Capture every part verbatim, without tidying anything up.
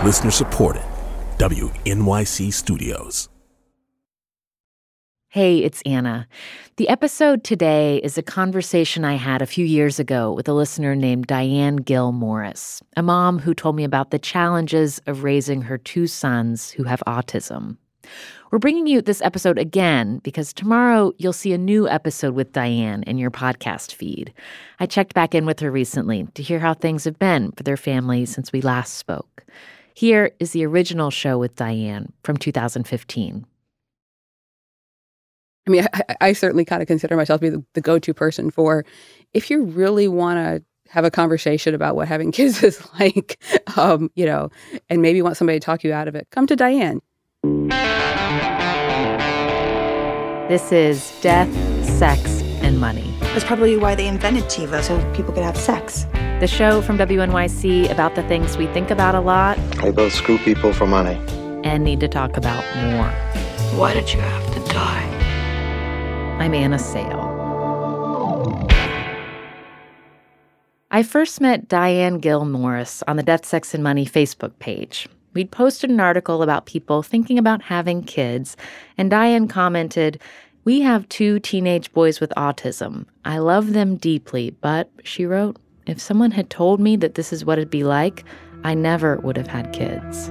Listener supported. W N Y C Studios. Hey, it's Anna. The episode today is a conversation I had a few years ago with a listener named Diane Gill Morris, a mom who told me about the challenges of raising her two sons who have autism. We're bringing you this episode again because tomorrow you'll see a new episode with Diane in your podcast feed. I checked back in with her recently to hear how things have been for their family since we last spoke. Here is the original show with Diane from two thousand fifteen. I mean, I, I certainly kind of consider myself to be the, the go-to person for if you really want to have a conversation about what having kids is like, um, you know, and maybe want somebody to talk you out of it, come to Diane. This is Death, Sex, and Money. That's probably why they invented TiVo, so people could have sex. The show from W N Y C about the things we think about a lot. They both screw people for money. And need to talk about more. Why did you have to die? I'm Anna Sale. I first met Diane Gill Morris on the Death, Sex, and Money Facebook page. We'd posted an article about people thinking about having kids, and Diane commented, "We have two teenage boys with autism. I love them deeply, but," she wrote, "if someone had told me that this is what it'd be like, I never would have had kids."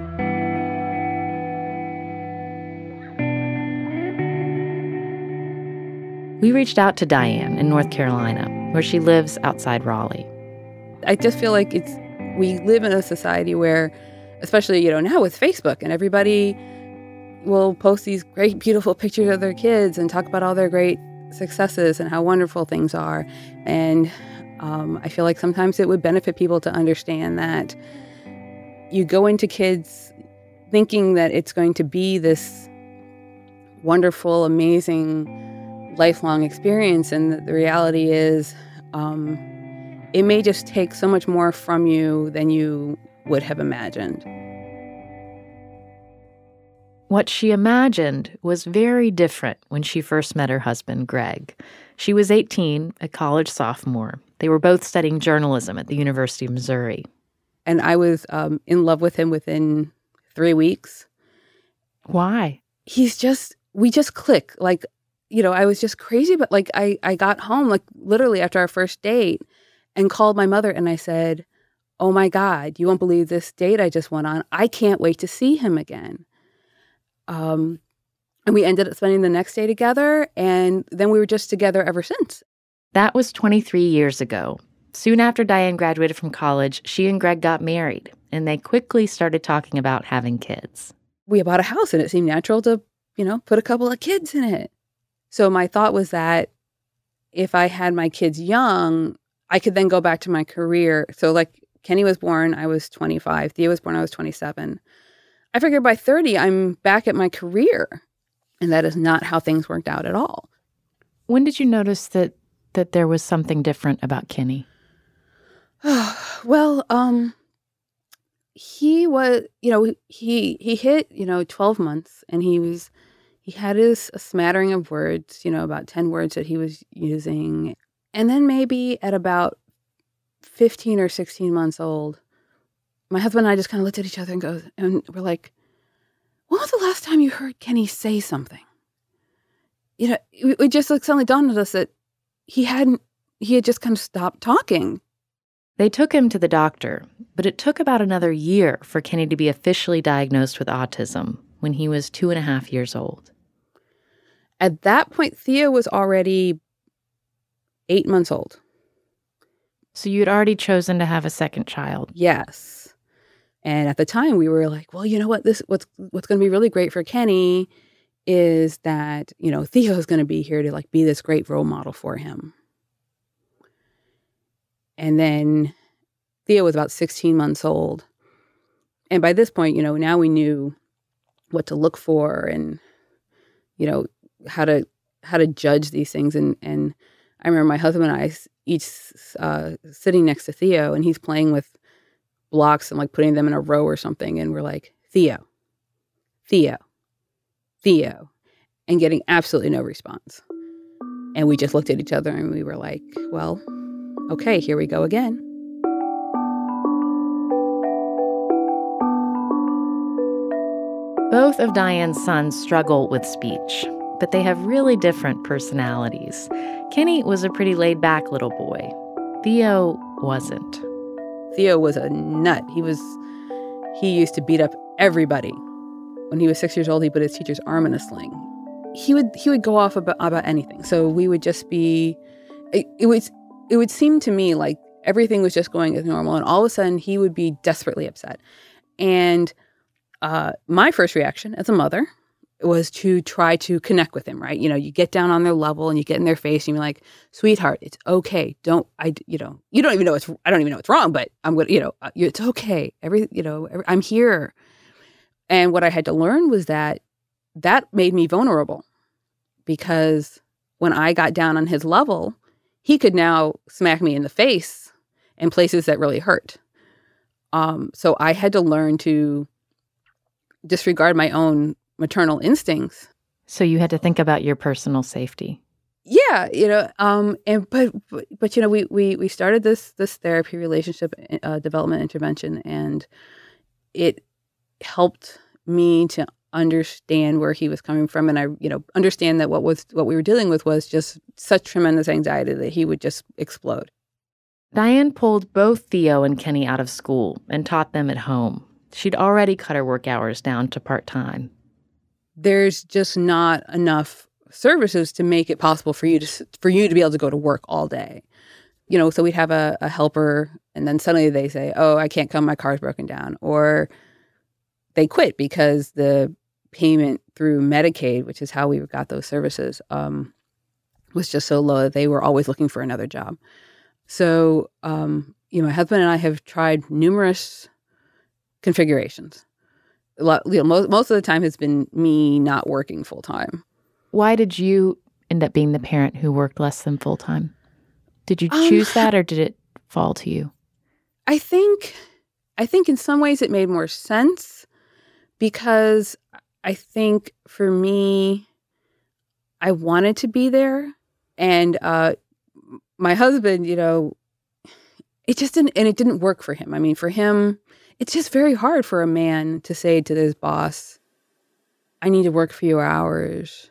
We reached out to Diane in North Carolina, where she lives outside Raleigh. I just feel like it's we live in a society where, especially, you know, now with Facebook, and everybody will post these great, beautiful pictures of their kids and talk about all their great successes and how wonderful things are. And um, I feel like sometimes it would benefit people to understand that you go into kids thinking that it's going to be this wonderful, amazing, lifelong experience, and the reality is um, it may just take so much more from you than you would have imagined. What she imagined was very different when she first met her husband, Greg. She was eighteen, a college sophomore. They were both studying journalism at the University of Missouri. And I was um, in love with him within three weeks. Why? He's just, we just click. Like, you know, I was just crazy, but like I, I got home like literally after our first date and called my mother and I said, "Oh my God, you won't believe this date I just went on. I can't wait to see him again." Um, and we ended up spending the next day together, and then we were just together ever since. That was twenty-three years ago. Soon after Diane graduated from college, she and Greg got married, and they quickly started talking about having kids. We bought a house, and it seemed natural to, you know, put a couple of kids in it. So my thought was that if I had my kids young, I could then go back to my career. So like Kenny was born, I was twenty-five. Thea was born, I was twenty-seven. I figured by thirty, I'm back at my career. And that is not how things worked out at all. When did you notice that that there was something different about Kenny? Well, um, he was, you know, he he hit, you know, twelve months, and he was, he had his a smattering of words, you know, about ten words that he was using. And then maybe at about fifteen or sixteen months old, my husband and I just kind of looked at each other and go, and we're like, "When was the last time you heard Kenny say something?" You know, it, it just like suddenly dawned on us that he hadn't, he had just kind of stopped talking. They took him to the doctor, but it took about another year for Kenny to be officially diagnosed with autism when he was two and a half years old. At that point, Thea was already eight months old. So you'd already chosen to have a second child? Yes. And at the time, we were like, well, you know what? This what's what's going to be really great for Kenny is that, you know, Theo is going to be here to like be this great role model for him. And then Theo was about sixteen months old. And by this point, you know, now we knew what to look for and, you know, how to how to judge these things. And, and I remember my husband and I each uh, sitting next to Theo, and he's playing with blocks and like putting them in a row or something. And we're like, Theo, Theo, Theo, and getting absolutely no response. And we just looked at each other and we were like, well, okay, here we go again. Both of Diane's sons struggle with speech, but they have really different personalities. Kenny was a pretty laid-back little boy. Theo wasn't. Theo was a nut. He was, he used to beat up everybody. When he was six years old, he put his teacher's arm in a sling. He would he would go off about, about anything. So we would just be, it, it was it would seem to me like everything was just going as normal, and all of a sudden he would be desperately upset. And uh, my first reaction as a mother was to try to connect with him, right? You know, you get down on their level and you get in their face and you're like, sweetheart, it's okay. Don't, I, you know, you don't even know it's, I don't even know what's wrong, but I'm going to, you know, it's okay. Every, you know, every, I'm here. And what I had to learn was that that made me vulnerable, because when I got down on his level, he could now smack me in the face in places that really hurt. Um, so I had to learn to disregard my own maternal instincts. So you had to think about your personal safety. Yeah, you know, um, and but, but but you know, we we we started this this therapy relationship uh, development intervention, and it helped me to understand where he was coming from, and I, you know, understand that what was what we were dealing with was just such tremendous anxiety that he would just explode. Diane pulled both Theo and Kenny out of school and taught them at home. She'd already cut her work hours down to part-time. There's just not enough services to make it possible for you to for you to be able to go to work all day. You know, so we'd have a, a helper, and then suddenly they say, oh, I can't come, my car's broken down. Or they quit because the payment through Medicaid, which is how we got those services, um, was just so low that they were always looking for another job. So, um, you know, my husband and I have tried numerous configurations. A lot, you know, most, most of the time it's been me not working full time. Why did you end up being the parent who worked less than full time? Did you choose um, that, or did it fall to you? I think, I think in some ways it made more sense, because I think for me, I wanted to be there, and uh, my husband, you know, it just didn't, and it didn't work for him. I mean, for him, it's just very hard for a man to say to his boss, I need to work fewer hours,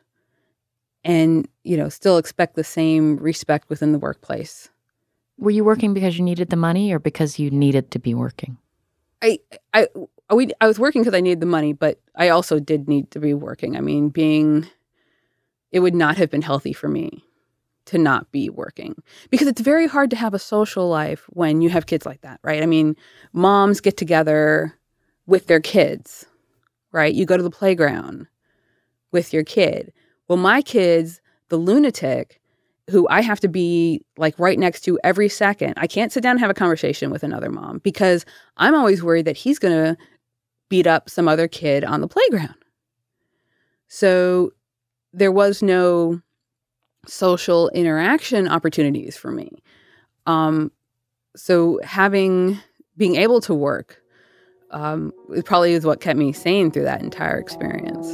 and, you know, still expect the same respect within the workplace. Were you working because you needed the money, or because you needed to be working? I I we, I was working because I needed the money, but I also did need to be working. I mean, being, it would not have been healthy for me to not be working, because it's very hard to have a social life when you have kids like that, right? I mean, moms get together with their kids, right? You go to the playground with your kid. Well, my kid's the lunatic who I have to be like right next to every second. I can't sit down and have a conversation with another mom, because I'm always worried that he's going to beat up some other kid on the playground. So there was no social interaction opportunities for me. Um, so having, being able to work, um, it probably is what kept me sane through that entire experience.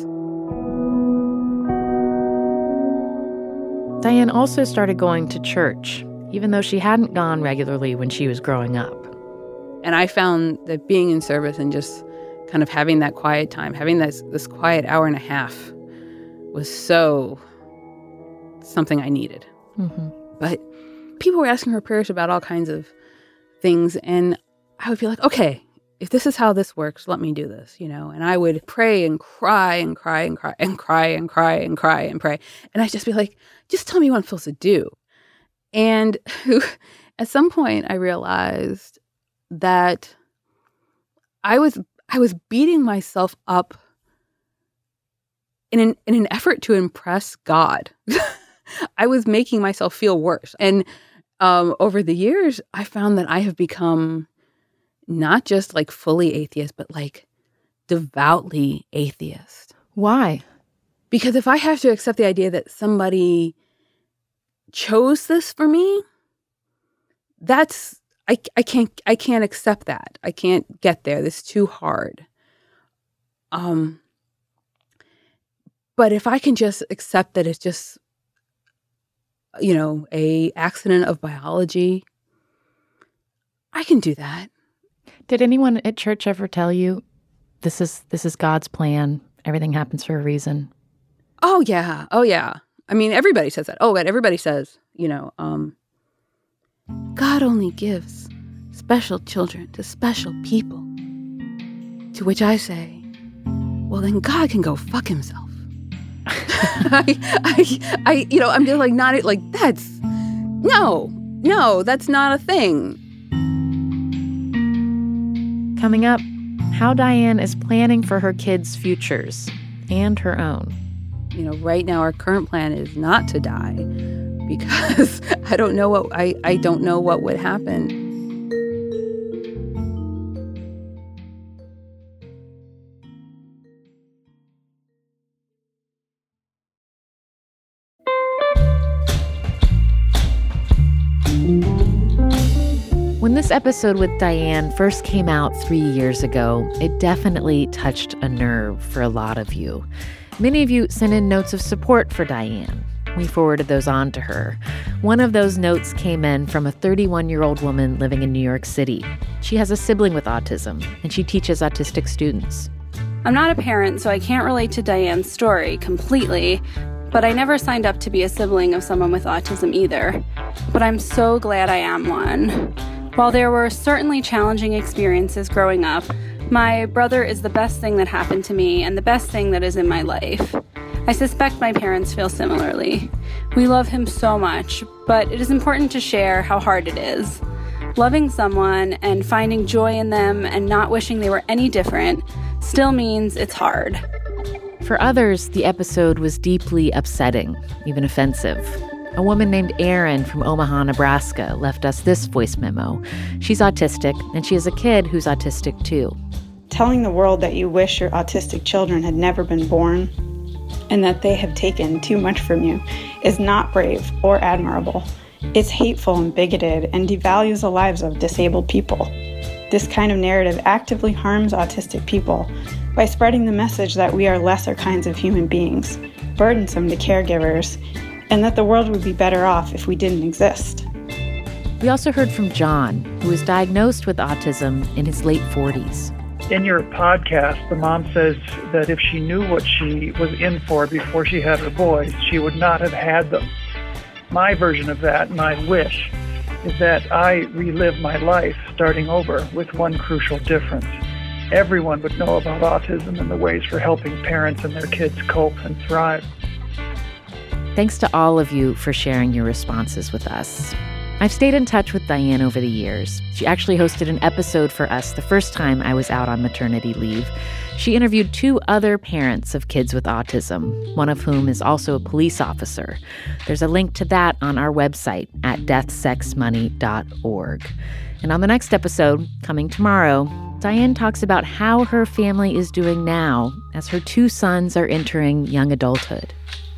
Diane also started going to church, even though she hadn't gone regularly when she was growing up. And I found that being in service and just kind of having that quiet time, having this, this quiet hour and a half was so something I needed. Mm-hmm. But people were asking her prayers about all kinds of things, and I would be like, okay, if this is how this works, let me do this, you know? And I would pray and cry and cry and cry and cry and cry and cry and pray. And I'd just be like, just tell me what I'm supposed to do. And at some point I realized that I was I was beating myself up in an in an effort to impress God. I was making myself feel worse. And um, over the years, I found that I have become not just like fully atheist, but like devoutly atheist. Why? Because if I have to accept the idea that somebody chose this for me, that's, I, I can't, I can't accept that. I can't get there. This is too hard. Um, but if I can just accept that it's just, you know, a accident of biology, I can do that. Did anyone at church ever tell you this is this is God's plan Everything happens for a reason. Oh, yeah. Oh, yeah. I mean, everybody says that. Oh, God, everybody says, you know, um, God only gives special children to special people. To which I say, well, then God can go fuck himself. I, I, I, you know, I'm just like, not like, that's, no, no, that's not a thing. Coming up, how Diane is planning for her kids' futures and her own. You know, right now our current plan is not to die because I don't know what I, I don't know what would happen. When this episode with Diane first came out three years ago, it definitely touched a nerve for a lot of you. Many of you sent in notes of support for Diane. We forwarded those on to her. One of those notes came in from a thirty-one-year-old woman living in New York City. She has a sibling with autism, and she teaches autistic students. I'm not a parent, so I can't relate to Diane's story completely, but I never signed up to be a sibling of someone with autism either. But I'm so glad I am one. While there were certainly challenging experiences growing up, my brother is the best thing that happened to me and the best thing that is in my life. I suspect my parents feel similarly. We love him so much, but it is important to share how hard it is. Loving someone and finding joy in them and not wishing they were any different still means it's hard. For others, the episode was deeply upsetting, even offensive. A woman named Erin from Omaha, Nebraska, left us this voice memo. She's autistic, and she has a kid who's autistic too. Telling the world that you wish your autistic children had never been born and that they have taken too much from you is not brave or admirable. It's hateful and bigoted and devalues the lives of disabled people. This kind of narrative actively harms autistic people by spreading the message that we are lesser kinds of human beings, burdensome to caregivers, and that the world would be better off if we didn't exist. We also heard from John, who was diagnosed with autism in his late forties. In your podcast, the mom says that if she knew what she was in for before she had her boys, she would not have had them. My version of that, my wish, is that I relive my life starting over with one crucial difference. Everyone would know about autism and the ways for helping parents and their kids cope and thrive. Thanks to all of you for sharing your responses with us. I've stayed in touch with Diane over the years. She actually hosted an episode for us the first time I was out on maternity leave. She interviewed two other parents of kids with autism, one of whom is also a police officer. There's a link to that on our website at death sex money dot org. And on the next episode, coming tomorrow, Diane talks about how her family is doing now as her two sons are entering young adulthood.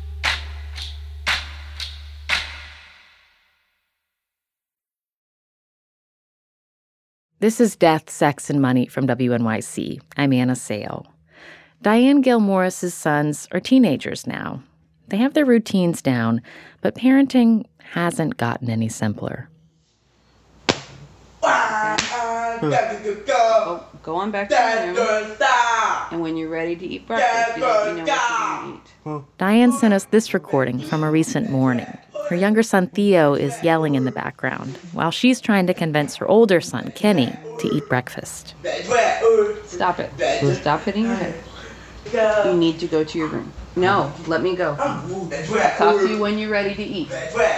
This is Death, Sex, and Money from W N Y C. I'm Anna Sale. Diane Gil-Morris's sons are teenagers now. They have their routines down, but parenting hasn't gotten any simpler. Go, go on back to your room. And when you're ready to eat breakfast, you let me know what you're going to eat. Diane sent us this recording from a recent morning. Her younger son, Theo, is yelling in the background while she's trying to convince her older son, Kenny, to eat breakfast. Stop it. Stop hitting your head. You need to go to your room. No, let me go. I'll talk to you when you're ready to eat.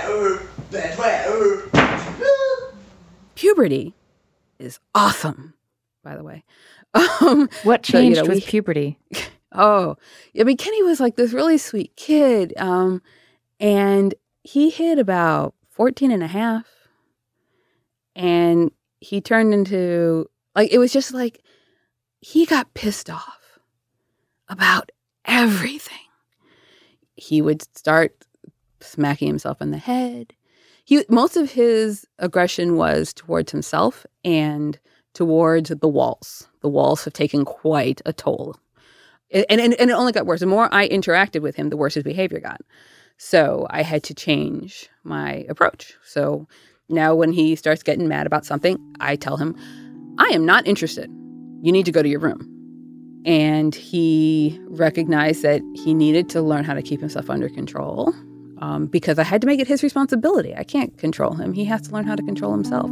Puberty is awesome, by the way. Um, what changed so, you know, with we, puberty? Oh, I mean, Kenny was like this really sweet kid. Um, and he hit about fourteen and a half. And he turned into, like, it was just like, he got pissed off about everything. He would start smacking himself in the head. He, most of his aggression was towards himself and towards the walls. The walls have taken quite a toll. And, and, and it only got worse. The more I interacted with him, the worse his behavior got. So I had to change my approach. So now when he starts getting mad about something, I tell him, I am not interested. You need to go to your room. And he recognized that he needed to learn how to keep himself under control um, because I had to make it his responsibility. I can't control him. He has to learn how to control himself.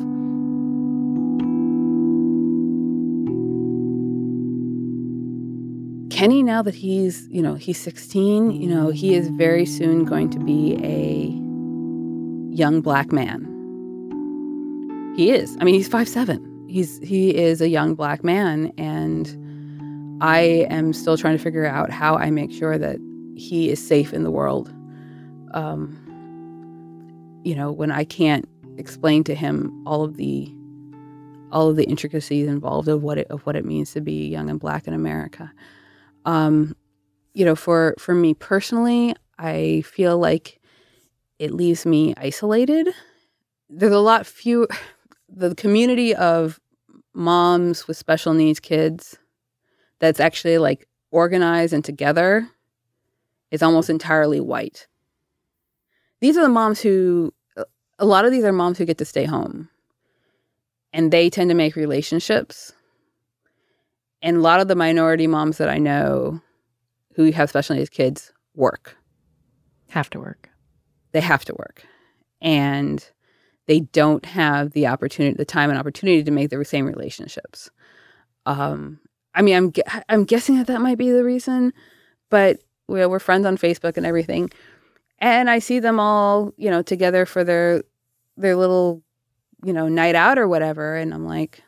Kenny, now that he's, you know, he's sixteen, you know, he is very soon going to be a young black man. He is. I mean, he's five seven. He's he is a young black man, and I am still trying to figure out how I make sure that he is safe in the world. Um, you know, when I can't explain to him all of the all of the intricacies involved of what it of what it means to be young and black in America. Um, you know, for for me personally, I feel like it leaves me isolated. There's a lot few. The community of moms with special needs kids that's actually like organized and together is almost entirely white. These are the moms who, a lot of these are moms who get to stay home, and they tend to make relationships. And a lot of the minority moms that I know who have special needs kids work. Have to work. They have to work. And they don't have the opportunity, the time and opportunity to make the same relationships. Um, I mean, I'm I'm guessing that that might be the reason, but we're, we're friends on Facebook and everything, and I see them all, you know, together for their their little, you know, night out or whatever, and I'm like,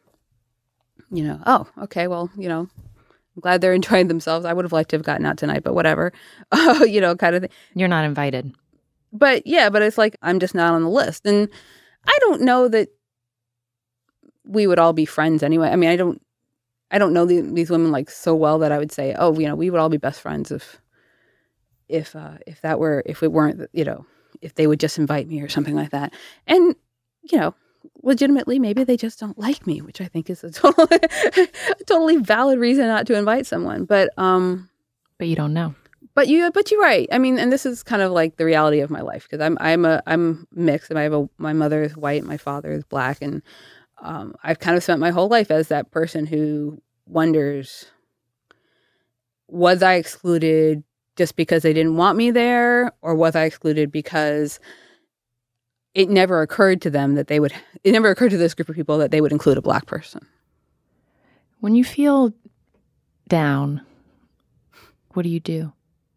you know, oh, okay, well, you know, I'm glad they're enjoying themselves. I would have liked to have gotten out tonight, but whatever, uh, you know, kind of thing. You're not invited. But yeah, but it's like I'm just not on the list, and I don't know that we would all be friends anyway. I mean, I don't. I don't know the, these women like so well that I would say, oh, you know, we would all be best friends if, if, uh, if that were, if it weren't, you know, if they would just invite me or something like that. And, you know, legitimately, maybe they just don't like me, which I think is a totally, a totally valid reason not to invite someone. But, um, but you don't know. But you, but you're right. I mean, and this is kind of like the reality of my life because I'm, I'm a, I'm mixed, and I have a, my mother is white, my father is black, and Um, I've kind of spent my whole life as that person who wonders, was I excluded just because they didn't want me there, or was I excluded because it never occurred to them that they would, it never occurred to this group of people that they would include a black person. When you feel down, what do you do?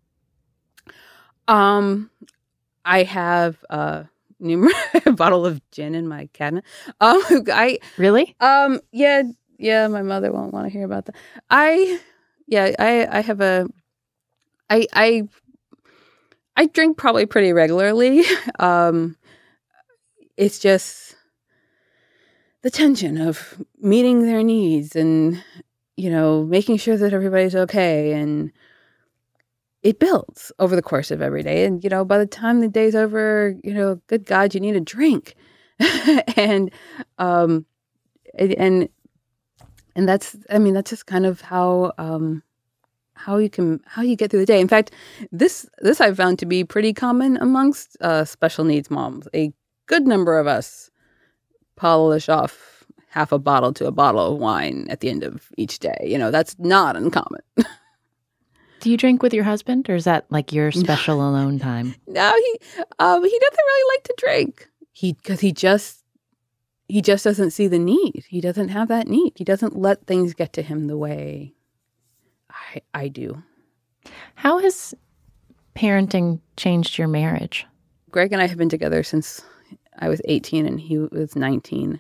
Um, I have, uh, a bottle of gin in my cabinet. Um, I really, um, yeah, yeah. My mother won't want to hear about that. I, yeah, I, I have a, I, I, I drink probably pretty regularly. Um, it's just the tension of meeting their needs and, you know, making sure that everybody's okay, and it builds over the course of every day. And, you know, by the time the day's over, you know, good God, you need a drink. and, um, and, and that's, I mean, that's just kind of how, um, how you can, how you get through the day. In fact, this, this I've found to be pretty common amongst, uh, special needs moms. A good number of us polish off half a bottle to a bottle of wine at the end of each day. You know, that's not uncommon. Do you drink with your husband, or is that like your special alone time? No, he um, he doesn't really like to drink. He because he just he just doesn't see the need. He doesn't have that need. He doesn't let things get to him the way I I do. How has parenting changed your marriage? Greg and I have been together since I was eighteen and he was nineteen,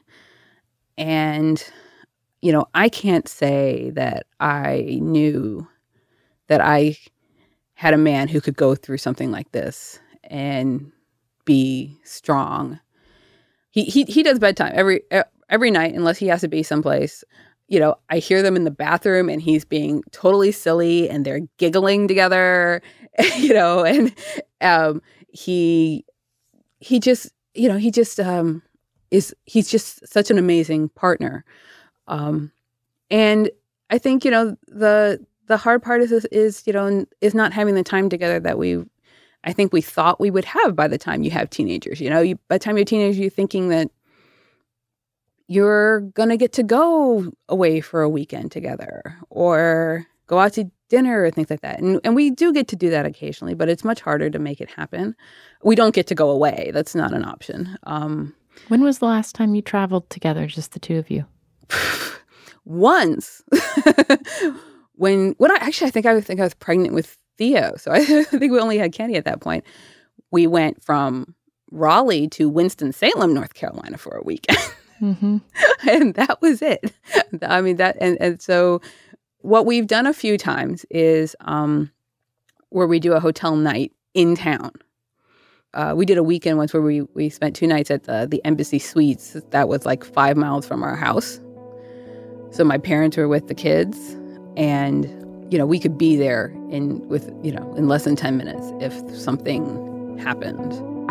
and you know, I can't say that I knew that I had a man who could go through something like this and be strong. He he he does bedtime every every night unless he has to be someplace. You know, I hear them in the bathroom and he's being totally silly and they're giggling together, you know, and um, he he just, you know, he just um, is he's just such an amazing partner. Um, and I think, you know, the The hard part is, is, is, you know, is not having the time together that we, I think we thought we would have by the time you have teenagers. You know, you, by the time you're a teenager, you're thinking that you're going to get to go away for a weekend together or go out to dinner or things like that. And, and we do get to do that occasionally, but it's much harder to make it happen. We don't get to go away. That's not an option. Um, when was the last time you traveled together, just the two of you? Once. when when I actually I think I think I was pregnant with Theo. So I think we only had Kenny at that point. We went from Raleigh to Winston-Salem, North Carolina for a weekend. Mm-hmm. And that was it. I mean, that, and, and so what we've done a few times is um, where we do a hotel night in town. Uh, we did a weekend once where we, we spent two nights at the, the Embassy Suites. That was like five miles from our house. So my parents were with the kids, and, you know, we could be there in with, you know, in less than ten minutes if something happened.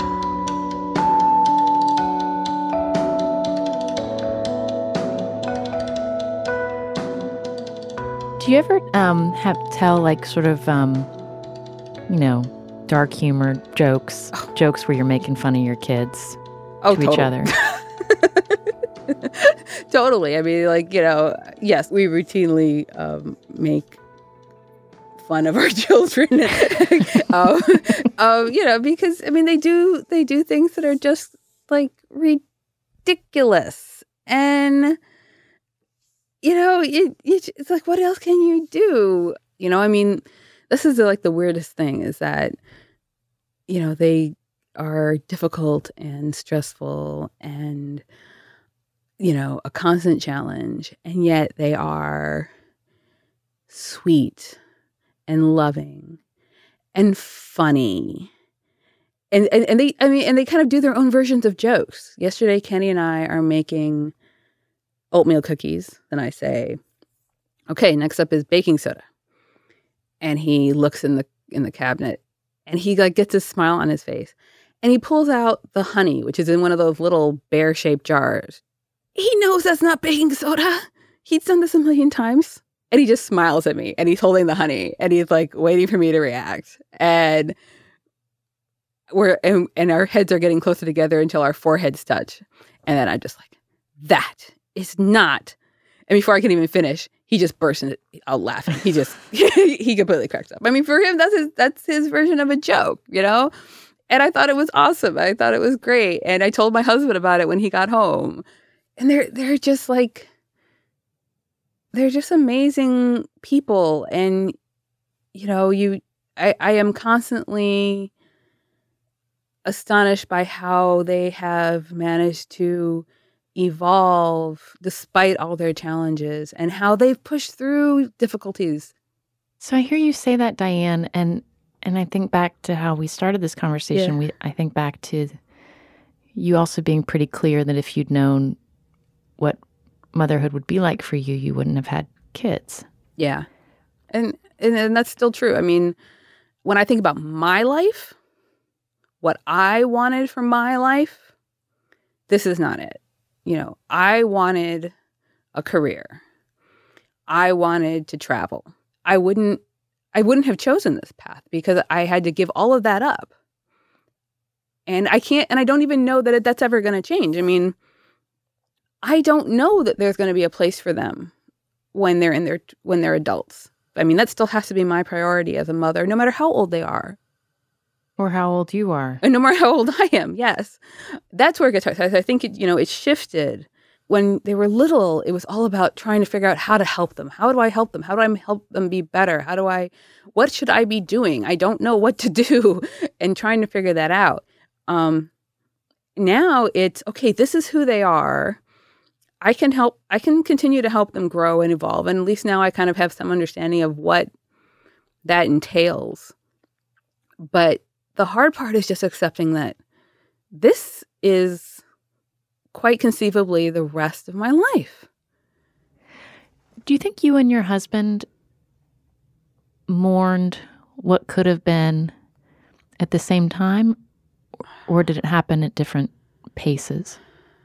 Do you ever um, have tell like sort of, um, you know, dark humor jokes, oh. jokes where you're making fun of your kids oh, to totally. each other? Totally. I mean, like, you know, yes, we routinely um, make fun of our children, um, um, you know, because, I mean, they do, they do things that are just, like, ridiculous. And, you know, it, it, it's like, what else can you do? You know, I mean, this is, like, the weirdest thing is that, you know, they are difficult and stressful and, you know, a constant challenge, and yet they are sweet and loving and funny. And, and and they, I mean, and they kind of do their own versions of jokes. Yesterday, Kenny and I are making oatmeal cookies. And I say, okay, next up is baking soda. And he looks in the in the cabinet and he like gets a smile on his face. And he pulls out the honey, which is in one of those little bear-shaped jars. He knows that's not baking soda. He's done this a million times. And he just smiles at me, and he's holding the honey, and he's like waiting for me to react. And we're and, and our heads are getting closer together until our foreheads touch. And then I'm just like, that is not. And before I can even finish, he just bursts out laughing. He just he completely cracks up. I mean, for him, that's his that's his version of a joke, you know? And I thought it was awesome. I thought it was great. And I told my husband about it when he got home. And they're they're just like, they're just amazing people. And, you know, you I, I am constantly astonished by how they have managed to evolve despite all their challenges and how they've pushed through difficulties. So I hear you say that, Diane, and and I think back to how we started this conversation. Yeah. We I think back to you also being pretty clear that if you'd known what motherhood would be like for you, you wouldn't have had kids. Yeah. And, and and that's still true. I mean, when I think about my life, what I wanted from my life, this is not it. You know, I wanted a career. I wanted to travel. I wouldn't I wouldn't have chosen this path because I had to give all of that up. And I can't, and I don't even know that that's ever going to change. I mean, I don't know that there's going to be a place for them when they're in their when they're adults. I mean, that still has to be my priority as a mother, no matter how old they are. Or how old you are. And no matter how old I am, yes. That's where it gets hard. I think, it, you know, it shifted. When they were little, it was all about trying to figure out how to help them. How do I help them? How do I help them be better? How do I, what should I be doing? I don't know what to do. And trying to figure that out. Um, now it's, okay, this is who they are. I can help, I can continue to help them grow and evolve. And at least now I kind of have some understanding of what that entails. But the hard part is just accepting that this is quite conceivably the rest of my life. Do you think you and your husband mourned what could have been at the same time? Or did it happen at different paces?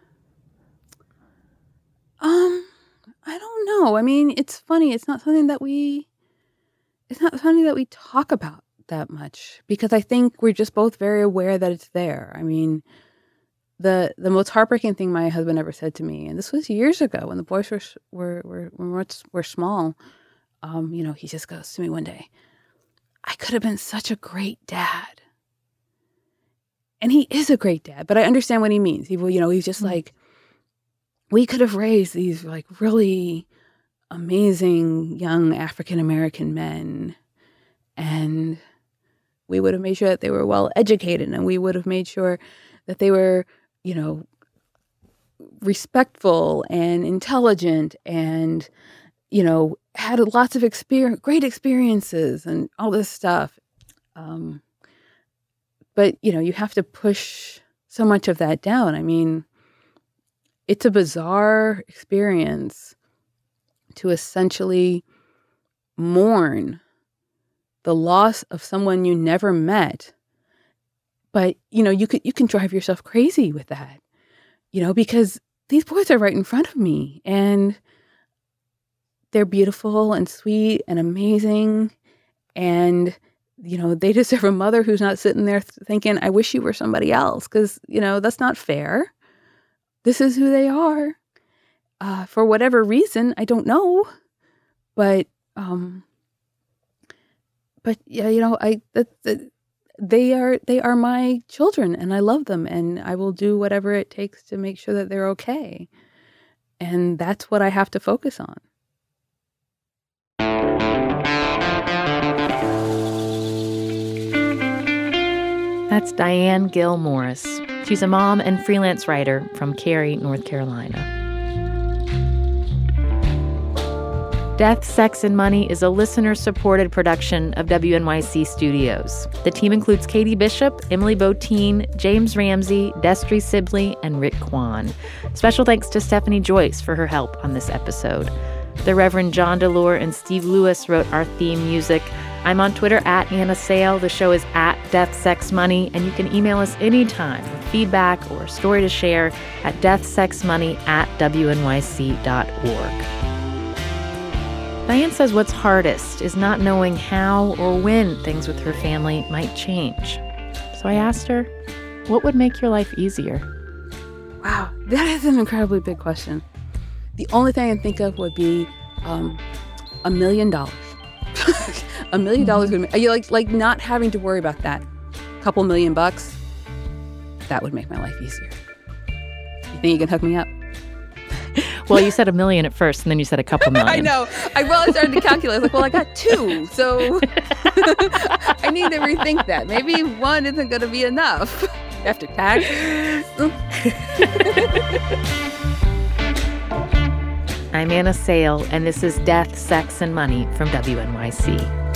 Um, I don't know. I mean, it's funny. It's not something that we, it's not something that we talk about that much because I think we're just both very aware that it's there. I mean, the the most heartbreaking thing my husband ever said to me, and this was years ago when the boys were were were were, were small. Um, you know, he just goes to me one day, "I could have been such a great dad." And he is a great dad, but I understand what he means. He will, you know, he's just mm-hmm. like, we could have raised these like really amazing young African-American men, and we would have made sure that they were well educated, and we would have made sure that they were, you know, respectful and intelligent and, you know, had lots of experience, great experiences and all this stuff. Um, but, you know, you have to push so much of that down. I mean, it's a bizarre experience to essentially mourn the loss of someone you never met. But, you know, you could you can drive yourself crazy with that, you know, because these boys are right in front of me and they're beautiful and sweet and amazing. And, you know, they deserve a mother who's not sitting there thinking, I wish you were somebody else, because, you know, that's not fair. This is who they are. Uh, for whatever reason, I don't know. But, um, but yeah, you know, I that, that they are they are my children, and I love them, and I will do whatever it takes to make sure that they're okay. And that's what I have to focus on. That's Diane Gill Morris. She's a mom and freelance writer from Cary, North Carolina. Death, Sex, and Money is a listener-supported production of W N Y C Studios. The team includes Katie Bishop, Emily Botine, James Ramsey, Destry Sibley, and Rick Kwan. Special thanks to Stephanie Joyce for her help on this episode. The Reverend John DeLore and Steve Lewis wrote our theme music. I'm on Twitter at Anna Sale. The show is at Death, Sex, Money, and you can email us anytime with feedback or a story to share at deathsexmoney at W N Y C dot org. Diane says what's hardest is not knowing how or when things with her family might change. So I asked her, what would make your life easier? Wow, that is an incredibly big question. The only thing I can think of would be um, a million dollars. A million dollars would make, you like like not having to worry about that. A couple million bucks, that would make my life easier. You think you can hook me up? Well, you said a million at first, and then you said a couple million. I know. I well, I started to calculate. I was like, well, I got two, so I need to rethink that. Maybe one isn't going to be enough after taxes. I'm Anna Sale, and this is Death, Sex, and Money from W N Y C.